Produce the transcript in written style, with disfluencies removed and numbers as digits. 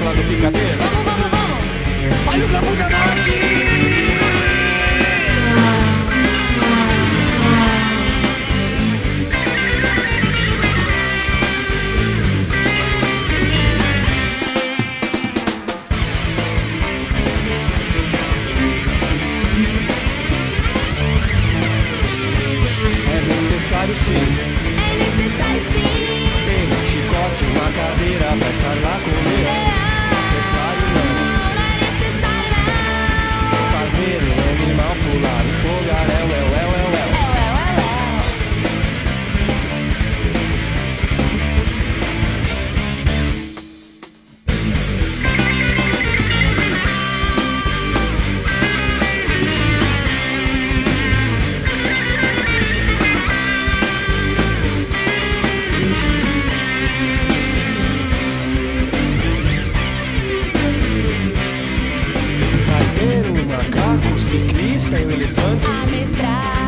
lá no picadeiro. Vamos, vamos, vamos! Olha o Campo da Morte! É necessário sim É necessário sim. ter um chicote, uma cadeira pra estar lá comigo. Necessário Não é necessário não fazer um animal pular um fogaréu, é, é, é, é. Vai ter um macaco, um ciclista e um elefante. Amestrar.